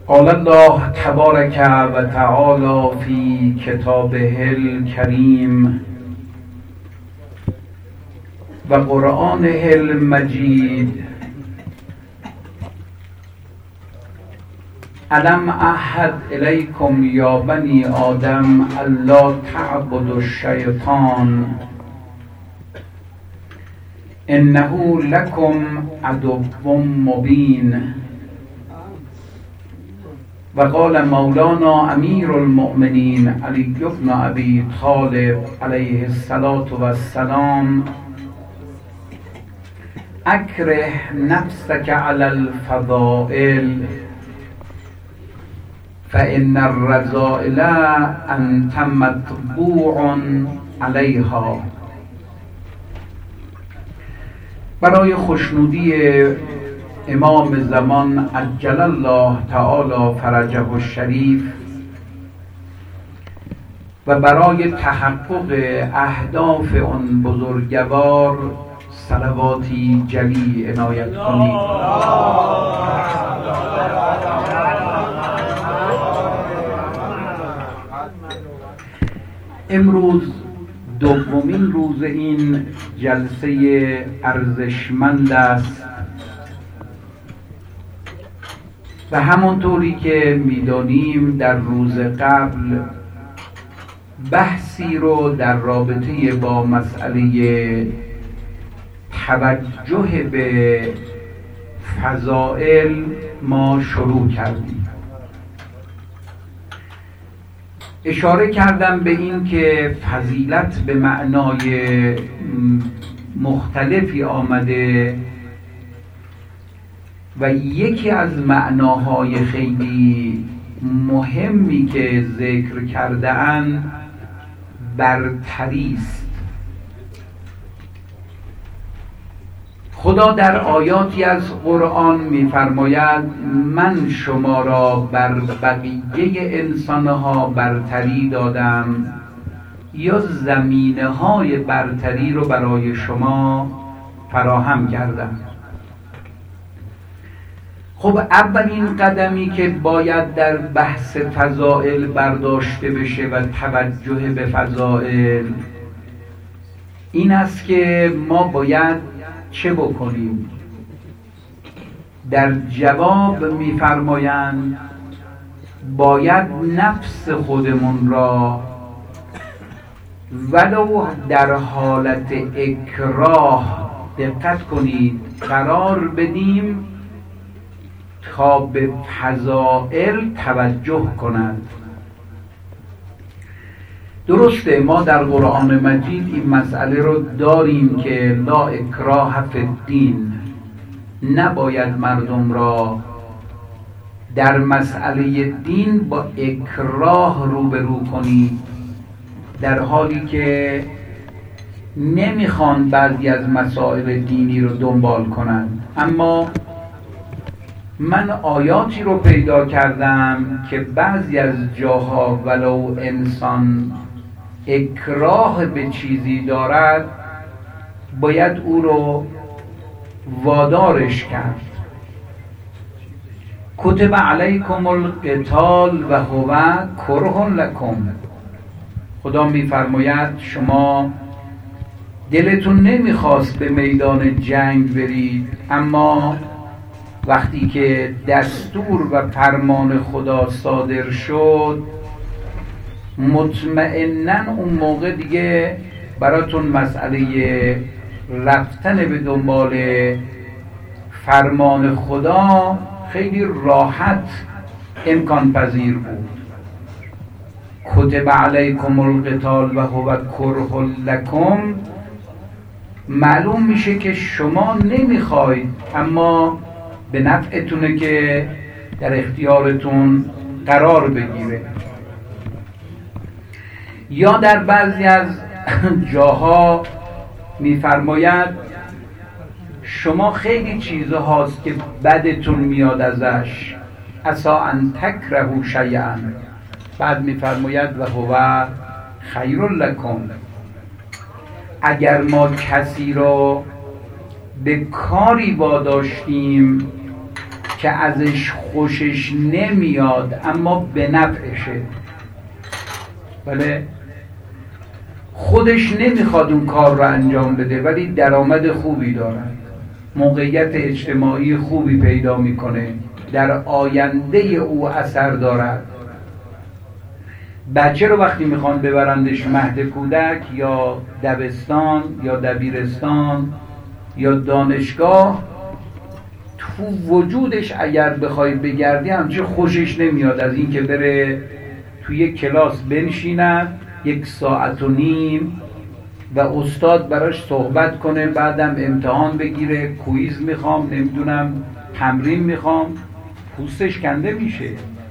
قال الله تبارك و تعالى في كتابه الكريم و قرآنه المجید: الم اعهد الیکم یا بنی آدم الا تعبدوا الشیطان انه لکم عدو مبین. و قال مولانا امیر المؤمنین علی بن ابی طالب علیه السلام: اکره نفسک علی الفضائل فإن الرذائل أنت مطبوع علیها. برای خوشنودی امام زمان عجل الله تعالی فرجه الشریف و برای تحقق اهداف آن بزرگوار صلواتی جلی عنایت کنید. امروز دومین روز این جلسه ارزشمند است و همانطوری که می‌دانیم در روز قبل بحثی رو در رابطه با مسئله توجه به فضائل ما شروع کردیم. اشاره کردم به این که فضیلت به معنای مختلفی آمده و یکی از معناهای خیلی مهمی که ذکر کرده‌اند برتری است. خدا در آیاتی از قرآن می‌فرماید من شما را بر بقیه انسان‌ها برتری دادم یا زمینه‌های برتری رو برای شما فراهم کردم. خب اولین قدمی که باید در بحث فضائل برداشته بشه و توجه به فضائل این است که ما باید چه بکنیم؟ در جواب می‌فرمایند باید نفس خودمون را ولو در حالت اکراه، دقت کنید، قرار بدیم تا به فضائل توجه کند. درسته ما در قرآن مجید این مسئله رو داریم که لا اکراه فی الدین، نباید مردم را در مسئله دین با اکراه روبرو کنید، در حالی که نمیخوان بعضی از مسائل دینی رو دنبال کنند. اما من آیاتی رو پیدا کردم که بعضی از جاها ولو انسان اکراه به چیزی دارد باید او رو وادارش کرد. کتب علیکم القتال و هو کره لکم. خدا میفرماید شما دلتون نمیخواست به میدان جنگ برید، اما وقتی که دستور و فرمان خدا صادر شد مطمئناً اون موقع دیگه براتون مسئله رفتن به دنبال فرمان خدا خیلی راحت امکان پذیر بود. کتب علیکم القتال و هو کره لکم، معلوم میشه که شما نمیخواید اما به نفعتونه که در اختیارتون قرار بگیره. یا در بعضی از جاها میفرماید شما خیلی چیزهاست که بدتون میاد ازش، عسى ان تکرهوا شیئا، بعد میفرماید و هو خیر لکم. اگر ما کسی رو به کاری واداشتیم که ازش خوشش نمیاد اما به نفعشه. بله، خودش نمیخواد اون کار رو انجام بده ولی درآمد خوبی دارد، موقعیت اجتماعی خوبی پیدا میکنه، در آینده او اثر دارد. بچه رو وقتی میخوان ببرندش مهد کودک یا دبستان یا دبیرستان یا دانشگاه، تو وجودش اگر بخوای بگردی همچه خوشش نمیاد از این که بره توی یک کلاس بنشیند 1.5 ساعت و استاد براش صحبت کنه، بعدم امتحان بگیره، کویز میخوام، نمیدونم تمرین میخوام، پوستش کنده میشه.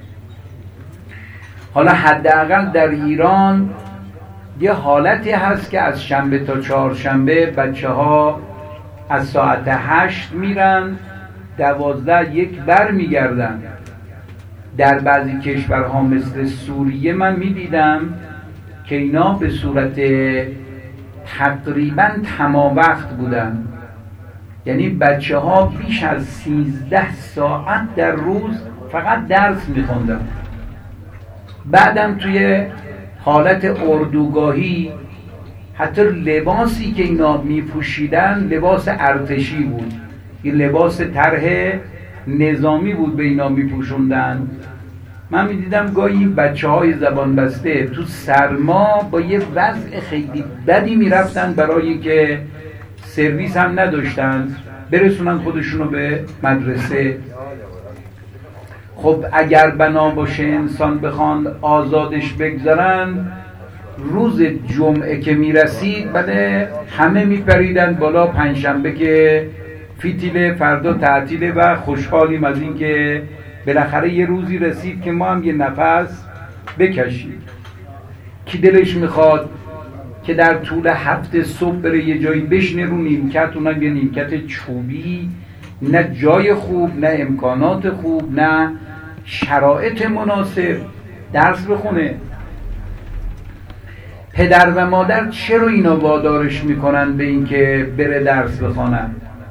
حالا حداقل در ایران یه حالتی هست که از شنبه تا چهارشنبه بچه ها از ساعت 8 میرن 12 1 بر میگردن. در بعضی کشورها مثل سوریه من میدیدم که اینا به صورت تقریبا تمام وقت بودن، یعنی بچه ها بیش از 13 ساعت در روز فقط درس میخوندن. بعدم توی حالت اردوگاهی حتی لباسی که اینا میپوشیدن لباس ارتشی بود، یه لباس طرح نظامی بود به اینا میپوشوندن. من میدیدم گاهی این بچه های زبان بسته تو سرما با یه وضع خیلی بدی میرفتن برای که سرویس هم نداشتن برسونن خودشونو به مدرسه. خب اگر بنا باشه انسان بخوان آزادش بگذارن، روز جمعه که میرسید بله همه میپریدن بالا، پنجشنبه که فیتیله، فردا تعطیله و خوشحالیم از این که بالاخره یه روزی رسید که ما هم یه نفس بکشیم. کی دلش میخواد که در طول هفته صبح بره یه جایی بشنه رو نیمکت، اونم یه نیمکت چوبی، نه جای خوب، نه امکانات خوب، نه شرایط مناسب، درس بخونه؟ پدر و مادر چرا اینا وادارش میکنن به این که بره درس بخونن؟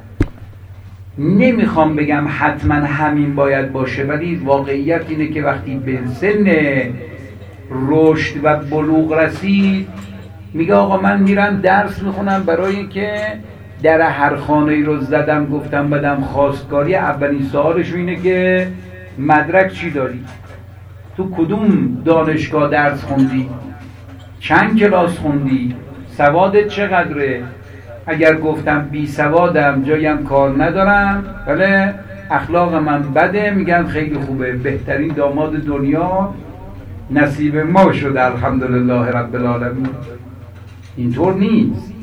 نمیخوام بگم حتما همین باید باشه، ولی واقعیت اینه که وقتی به سن رشد و بلوغ رسید میگه آقا من میرم درس میخونم برای که در هر خانه‌ای رو زدم گفتم بدم خواستگاری، اولین سوالش اینه که مدرک چی داری؟ تو کدوم دانشگاه درس خوندی؟ چند کلاس خوندی؟ سوادت چقدره؟ اگر گفتم بی سوادم، جایم کار ندارم، بله اخلاق من بده، میگن خیلی خوبه، بهترین داماد دنیا نصیب ما شده الحمدلله رب العالمین. اینطور نیست.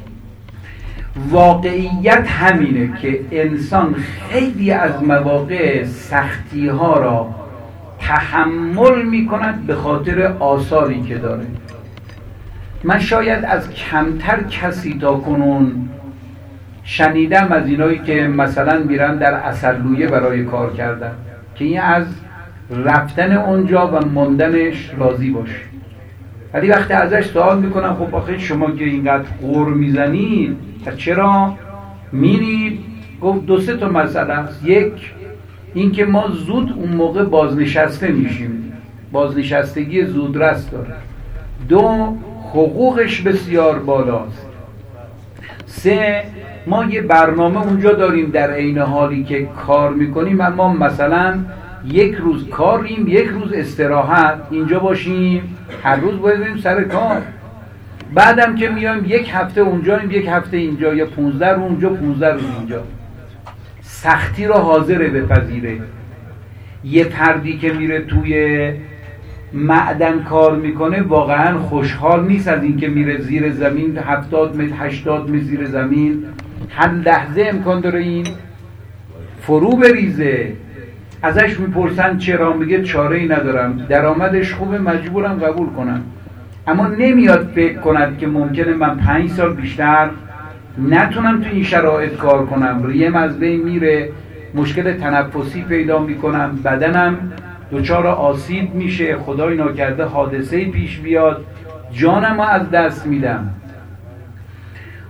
واقعیت همینه که انسان خیلی از مواقع سختی ها را تحمل میکند به خاطر آثاری که داره. من شاید از کمتر کسی تا کنون شنیدم از اینایی که مثلا میرن در اثرلویه برای کار کردن که این از رفتن اونجا و موندنش راضی باشه. ولی وقتی ازش سوال میکنم خب آخه شما که اینقدر غر میزنید چرا میرید؟ گفت 2-3 تا مسئله است. یک، این که ما زود اون موقع بازنشسته میشیم، بازنشستگی زودرس داره. 2، حقوقش بسیار بالاست. 3، ما یه برنامه اونجا داریم در عین حالی که کار میکنیم، اما مثلا 1 روز کاریم 1 روز استراحت، اینجا باشیم هر روز باید بریم سر کار. بعدم که میایم 1 هفته اونجاییم 1 هفته اینجا، یا 15 روز اونجا 15 روز اینجا. سختی رو حاضره بپذیره. یه فردی که میره توی معدن کار میکنه واقعا خوشحال نیست از این که میره زیر زمین 70 متر 80 متر زیر زمین، هر لحظه امکان داره این فرو بریزه. ازش میپرسن چرا؟ میگه چاره ای ندارم، درآمدش خوبه مجبورم قبول کنم. اما نمیاد فکر کند که ممکنه من 5 سال بیشتر نتونم تو این شرایط کار کنم، ریم از بین میره، مشکل تنفسی پیدا میکنم، بدنم دچار آسیب میشه، خدای ناکرده حادثه پیش بیاد، جانم رو از دست میدم.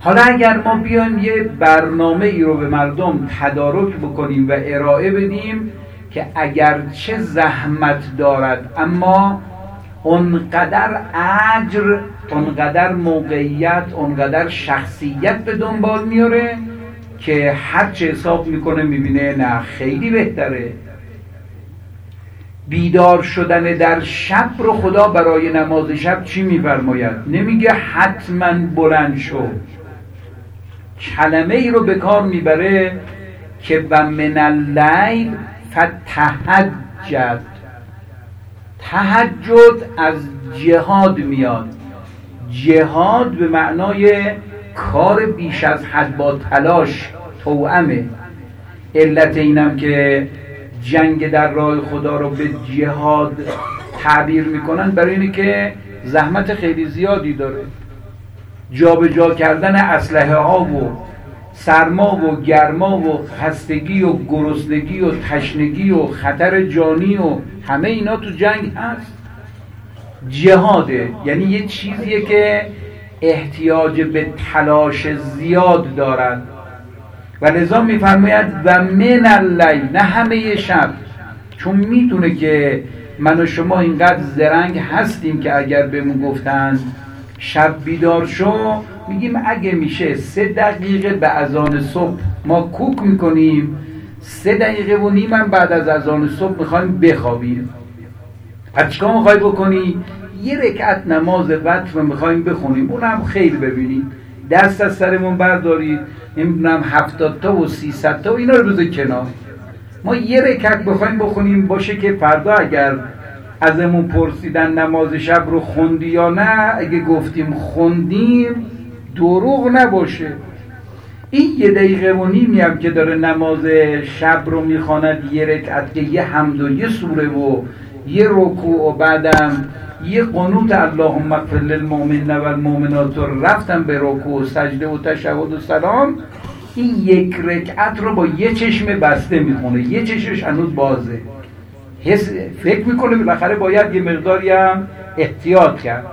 حالا اگر ما بیایم یه برنامه ای رو به مردم تدارک بکنیم و ارائه بدیم که اگرچه زحمت دارد اما اونقدر اجر، اونقدر موقعیت، اونقدر شخصیت به دنبال میاره که هرچه حساب میکنه میبینه نه خیلی بهتره. بیدار شدن در شب رو خدا برای نماز شب چی میفرماید؟ نمیگه حتما بلند شو، کلمه ای رو به کار میبره که و من اللیل فتهجد. تهجد از جهاد میاد. جهاد به معنای کار بیش از حد با تلاش، توأمه. علت اینم که جنگ در راه خدا رو به جهاد تعبیر میکنن برای اینه که زحمت خیلی زیادی داره. جابجا کردن اسلحه ها و سرما و گرما و خستگی و گرسنگی و تشنگی و خطر جانی و همه اینا تو جنگ هست. جهاده یعنی یه چیزیه که احتیاج به تلاش زیاد دارد و لذا میفرماید و من اللیل، نه همه شب، چون میدونه که من و شما اینقدر زرنگ هستیم که اگر بهمون گفتن شب بیدار شو، میگیم اگه میشه 3 دقیقه به اذان صبح ما کوک میکنیم، 3 دقیقه و نیم بعد از اذان صبح میخوایم بخوابیم. پس چیکار میخوای بکنی؟ یه رکعت نماز وتر میخوایم بخونیم، اونم خیلی ببینید، دست از سرمون بردارید، نمیدونم 70 تا و 300 تا و اینا رو بذار کنار. ما یه رکعت بخوایم بخونیم باشه که فردا اگر ازمون پرسیدن نماز شب رو خوندی یا نه، اگه گفتیم خوندیم دروغ نباشه. این 1 دقیقه و نیمی هم که داره نماز شب رو میخواند، یه رکعت که یه حمد و یه سوره و یه رکوع و بعدم یه قنوت اللهم اغفر للمؤمنین والمؤمنات رفتم به رکوع و سجده و تشهد و سلام، این 1 رکعت رو با یه چشم بسته میخونه، یه چشمش هنوز بازه، فکر میکنه بالاخره باید یه مقداری هم احتیاط کرد.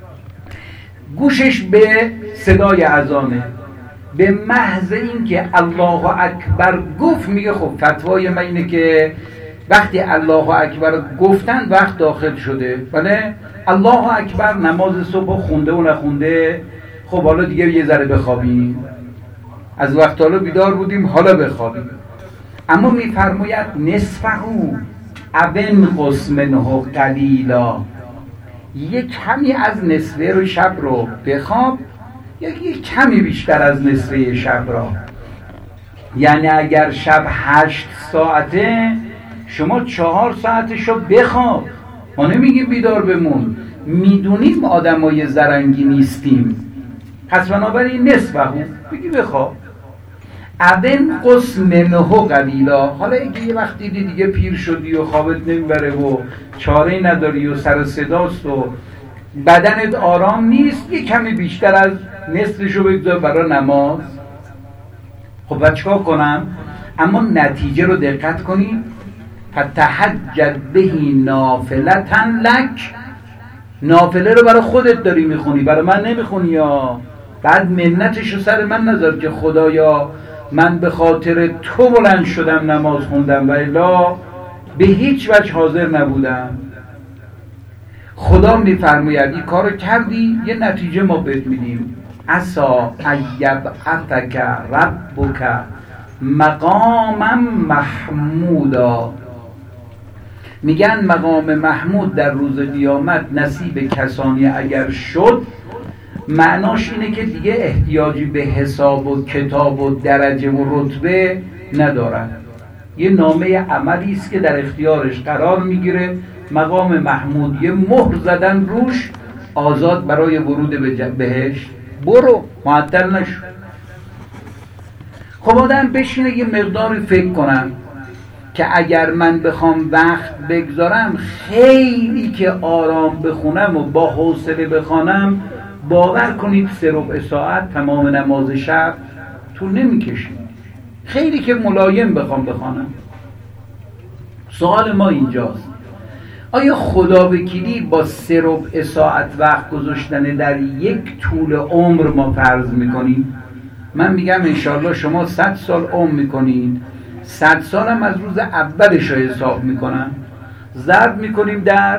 گوشش به صدای اذانه، به محض این که الله اکبر گفت میگه خب فتوای من اینه که وقتی الله اکبر گفتن وقت داخل شده، بله الله اکبر نماز صبح خونده و نخونده، خب حالا دیگه یه ذره بخوابیم، از وقت حالا بیدار بودیم حالا بخوابیم. اما میفرماید نصفه او انقص منه قلیلا، یه کمی از نصفه شب رو بخواب، یا یه کمی بیشتر از نصفه شب را. یعنی اگر شب 8 ساعته، شما 4 ساعتشو بخواب. ما نمیگیم بیدار بمون، میدونیم آدمای زرنگی نیستیم، پس بنابراین نصفه بگی بخواب. انقص منه قلیلا. حالا اگه یه وقتی دیگه پیر شدی و خوابت نمیبره و چاره‌ای نداری و سر صداست و بدنت آرام نیست، یه کمی بیشتر از نصفشو بگذار برای نماز. خب باید چیکار کنم؟ اما نتیجه رو دقت کنید. فتهجد بهی نافلة لک، نافله رو برای خودت داری میخونی، برای من نمیخونی. یا بعد منتش رو سر من نذار که خدایا من به خاطر تو بلند شدم نماز خوندم و الا به هیچ وجه حاضر نبودم. خدا میفرماید این کارو کردی، یه نتیجه ما بهت میدیم. عسا ایبعثک ربک مقاما محمودا. میگن مقام محمود در روز قیامت نصیب کسانی اگر شد، معناش اینه که دیگه احتیاجی به حساب و کتاب و درجه و رتبه ندارن. یه نامه عملی است که در اختیارش قرار میگیره، مقام محمود، یه مهر زدن روش، آزاد برای ورود به بهشت، برو معطل نشو. خب آدم بشینه یه مقداری فکر کنم که اگر من بخوام وقت بگذارم خیلی که آرام بخونم و با حوصله بخوانم، باور کنید 3/4 ساعت تمام نماز شب طول نمیکشه. خیلی که ملایم بخوانم. سوال ما اینجاست، آیا خدا وکیلی با 3/4 ساعت وقت گذاشتن در یک طول عمر ما فرض میکنیم؟ من میگم انشالله شما 100 سال عمر میکنید، 100 سال هم از روز اولش رو حساب میکنم، ضرب میکنیم در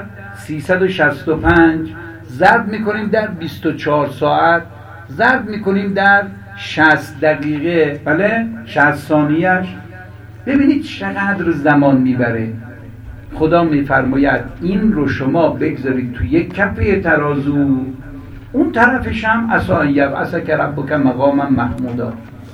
365، ضرب میکنیم در 24 ساعت، ضرب میکنیم در 60 دقیقه، بله 60 ثانیه‌اش. ببینید چقدر زمان میبره. خدا میفرماید این رو شما بگذارید تو یک کفه ترازو، اون طرفش هم عساک ربک مقاما محمودا.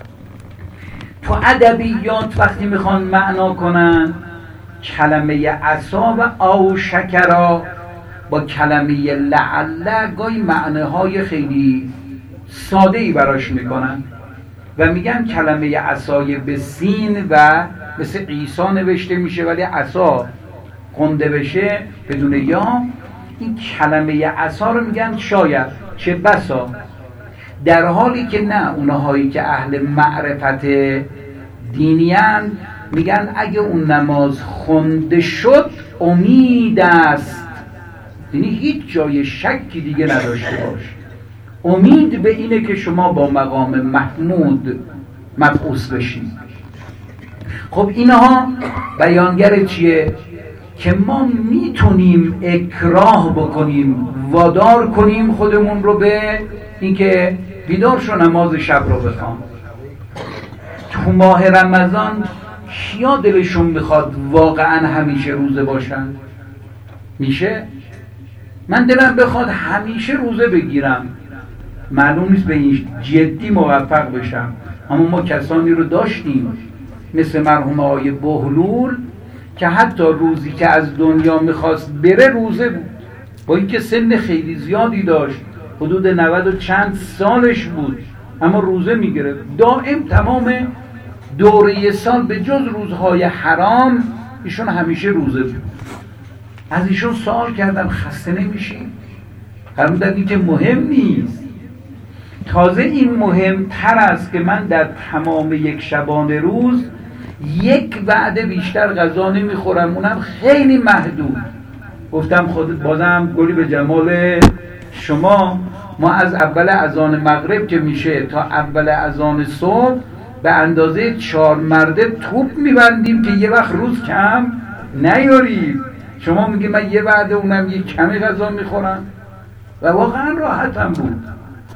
تو ادبیات وقتی میخوان معنا کنن کلمه عصا و او شکرا با کلمه لعل گاهی معناهای خیلی ساده‌ای براش میکنن و میگن کلمه عصای به سین و مثل عیسی نوشته میشه ولی عصا خونده بشه بدون یا، این کلمه عصا رو میگن شاید، چه بسا، در حالی که نه، اونهایی که اهل معرفت دینیان میگن اگه اون نماز خونده شد امید است، یعنی هیچ جای شکی دیگه نداشته باش، امید به اینه که شما با مقام محمود مبعوث بشید. خب اینها بیانگر چیه؟ که ما میتونیم اکراه بکنیم، وادار کنیم خودمون رو به اینکه بیدار شو نماز شب رو بخوام. تو ماه رمضان کیا دلشون میخواد واقعا همیشه روزه باشن؟ میشه؟ من دلم بخواد همیشه روزه بگیرم، معلوم نیست به این جدی موفق بشم، اما ما کسانی رو داشتیم مثل مرحوم آقای بهلول که حتی روزی که از دنیا میخواست بره روزه بود، با اینکه سن خیلی زیادی داشت، حدود 90 و چند سالش بود، اما روزه میگرفت دائم تمام دوره سال به جز روزهای حرام ایشون همیشه روزه بود. از ایشون سوال کردم خسته نمیشی؟ فرمودن این که مهم نیست، تازه این مهمتر است که من در تمام یک شبانه روز یک وعده بیشتر غذا نمیخورم، اونم خیلی محدود. گفتم خود بازم گلی به جمال شما، ما از اول اذان مغرب که میشه تا اول اذان صبح به اندازه 4 مرده توپ میبندیم که یه وقت روز کم نیارید. شما میگی من یه وعده اونم یه کمی غذا میخورم و واقعا راحتم بود.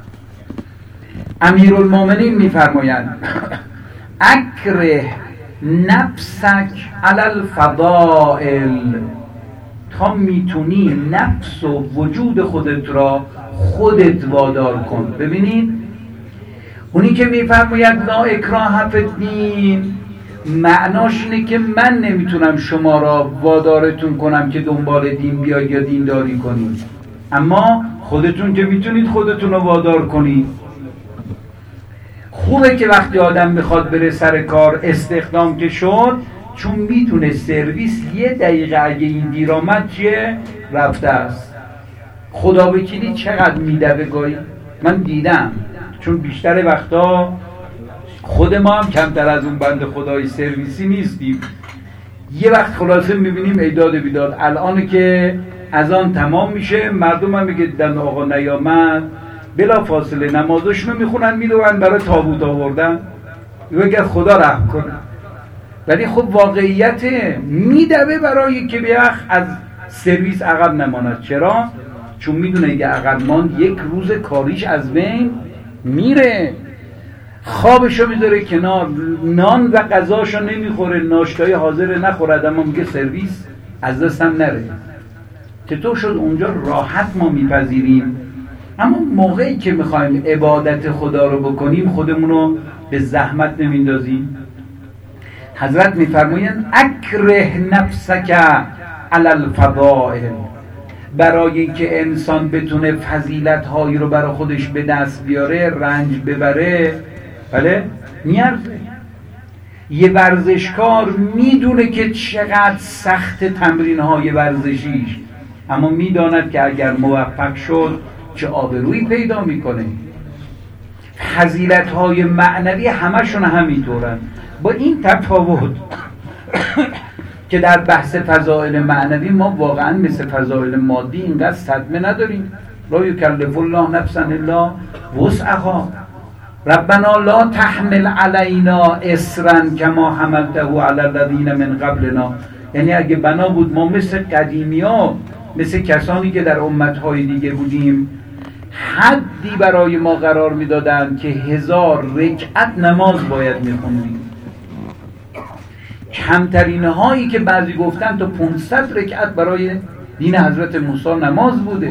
امیرالمومنین میفرمایند اکره نفسک علی الفضائل، تا میتونی نفس و وجود خودت را خودت وادار کن. ببینید اونی که میفرماید لا اکراه فی الدین، معناش اینه که من نمیتونم شما را وادارتون کنم که دنبال دین بیاید یا دینداری کنید، اما خودتون که میتونید خودتون رو وادار کنید. خوبه که وقتی آدم میخواد بره سر کار استخدام که شد، چون میدونه سرویس 1 دقیقه اگه این دیر آمد چیه؟ رفته است. خدا وکیلی چقدر میدوه گاهی، من دیدم، چون بیشتر وقتا خود ما هم کمتر از اون بند خدای سرویسی نیستیم. یه وقت خلاصه میبینیم ایداد بیداد، الان که از آن تمام میشه مردم هم میگه دیدن آقا نیامد، بلا فاصله نمازشونو میخونن میدونن برای تابوت آوردن، میگه خدا رحم کنه. ولی خب واقعیت میدوه برای که بیخ از سرویس عقب نماند. چرا؟ چون میدونه اگه عقب ماند یک روز کاریش از بین میره، خوابشو میذاره کنار، نان و غذاشو نمیخوره، ناشتای حاضر نخورد، اما میگه سرویس از دستم نره. چطور شد اونجا راحت ما میپذیریم، اما موقعی که میخوایم عبادت خدا رو بکنیم خودمونو به زحمت نمیندازیم. حضرت میفرمایند اکره نفسک علی الفضائل، برای اینکه انسان بتونه فضیلت‌هایی رو برای خودش به دست بیاره، رنج ببره، بله میارزه. یه ورزشکار میدونه که چقدر سخت تمرین‌های ورزشیش، اما میداند که اگر موفق شد چه آبرویی پیدا میکنه. فضیلت‌های معنوی همشون همینطورن، با این تفاوت که در بحث فضائل معنوی ما واقعا مثل فضائل مادی اینقدر صدمه نداریم. لا یکلف الله نفسا الا وسعها، ربنا لا تحمل علینا اصرا کما حملته علی الذین من قبلنا. یعنی اگه بنا بود ما مثل قدیمی ها، مثل کسانی که در امتهای دیگه بودیم، حدی برای ما قرار میدادن که 1000 رکعت نماز باید میخوندیم. کمترین هایی که بعضی گفتن تا 500 رکعت برای دین حضرت موسی نماز بوده.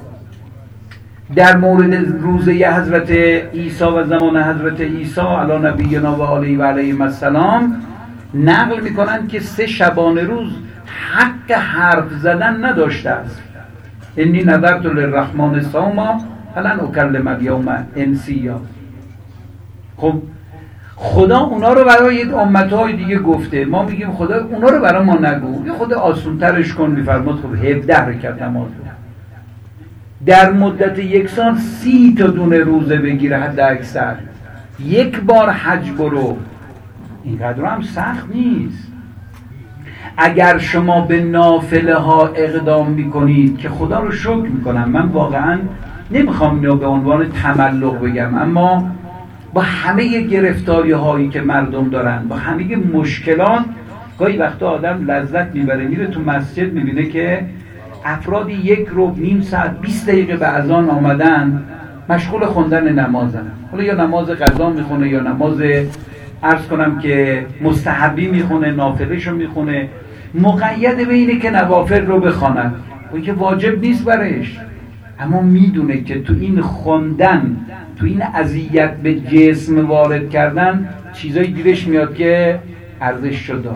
در مورد روزه حضرت عیسی و زمان حضرت عیسی علی نبینا و علیه السلام نقل میکنن که 3 شبانه روز حق حرف زدن نداشته است. انی نذرت للرحمن صوما فلن اکلم الیوم انسیا. خب خدا اونا رو برای امتهای دیگه گفته، ما میگیم خدا اونا رو برای ما نگو، یه خود آسونترش کن. میفرماد خب 17 رکعت نماز در مدت 1 سال 30 تا دونه روزه بگیره حد اکثر. 1 بار حج برو، اینقدر هم سخت نیست. اگر شما به نافله ها اقدام میکنید که خدا رو شکر میکنم، من واقعا نمیخوام اینو به عنوان تملق بگم، اما با همه گرفتاری هایی که مردم دارن، با همه مشکلات، گاهی وقتا آدم لذت میبره میره تو مسجد میبینه که افرادی 1 ربع نیم ساعت 20 دقیقه به اذان آمدن مشغول خوندن نمازن. حالا یا نماز قضا میخونه یا نماز عرض کنم که مستحبی میخونه، نافلهشو میخونه، مقید به اینه که نوافل رو بخواند، اون که واجب نیست برش، اما میدونه که تو این خوندن، تو این اذیت به جسم وارد کردن چیزایی گیرش میاد که ارزششو داره.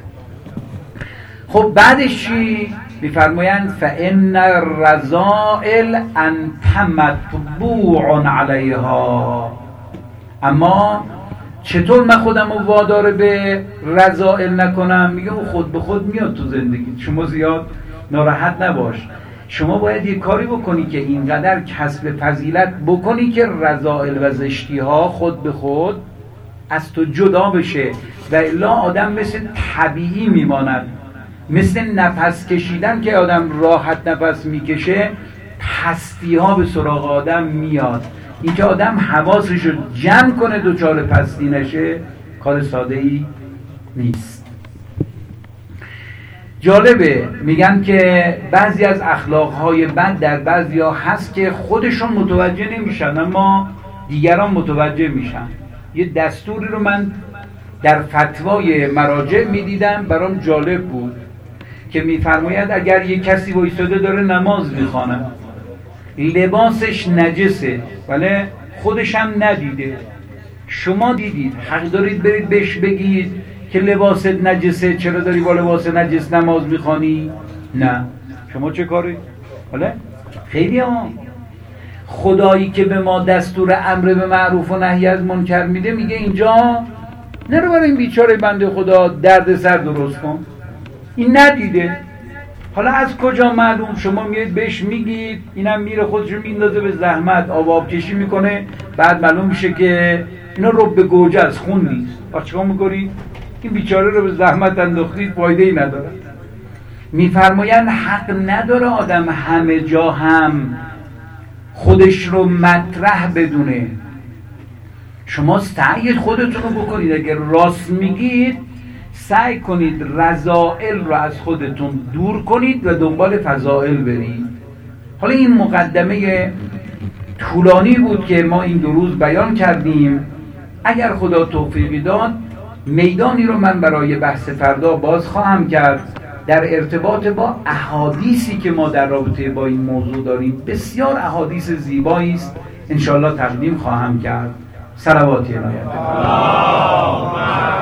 خب بعدش چی؟ میفرمایند فإن الرذائل انت مطبوع علیها. اما چطور من خودم رو وادار به رذائل نکنم؟ میگه خود به خود میاد تو زندگی، شما زیاد ناراحت نباش. شما باید یه کاری بکنی که اینقدر کسب فضیلت بکنی که رذائل و زشتی ها خود به خود از تو جدا بشه، و الا آدم مثل طبیعی میماند. مثل نفس کشیدن که آدم راحت نفس میکشه، پستی ها به سراغ آدم میاد. این که آدم حواسش رو جمع کنه دوچار پستی نشه کار ساده ای نیست. جالبه، میگن که بعضی از اخلاقهای بد در بعضی ها هست که خودشون متوجه نمیشن اما دیگران متوجه میشن. یه دستوری رو من در فتوای مراجع میدیدم، برام جالب بود که میفرماید اگر یه کسی وایساده داره نماز میخوانه، لباسش نجسه ولی خودش هم ندیده، شما دیدید، حق دارید برید بهش بگید که لباست نجسه، چرا داری با لباس نجس نماز میخوانی؟ نه. شما چه کاری؟ حالا خیلی هم خدایی که به ما دستور امر به معروف و نهی از منکر میده، میگه اینجا نرو برای این بیچاره بنده خدا درد سر درست کن. این ندیده. حالا از کجا معلوم؟ شما میرید بهش میگید، اینم میره خودشو میندازه به زحمت، آب کشی میکنه، بعد معلوم میشه که اینا رو به گوجه از خون نیست. پس چیکار میکنید؟ این بیچاره رو به زحمت انداختید، فایده ای نداره. میفرمایند حق نداره آدم همه جا هم خودش رو مطرح بدونه. شما سعی خودتون رو بکنید، اگر راست میگید سعی کنید رذائل رو از خودتون دور کنید و دنبال فضائل برید. حالا این مقدمه طولانی بود که ما این 2 روز بیان کردیم. اگر خدا توفیقی داد میدانی رو من برای بحث فردا باز خواهم کرد در ارتباط با احادیثی که ما در رابطه با این موضوع داریم. بسیار احادیث زیبایی است، انشاءالله تقدیم خواهم کرد. صلواتی عنایت.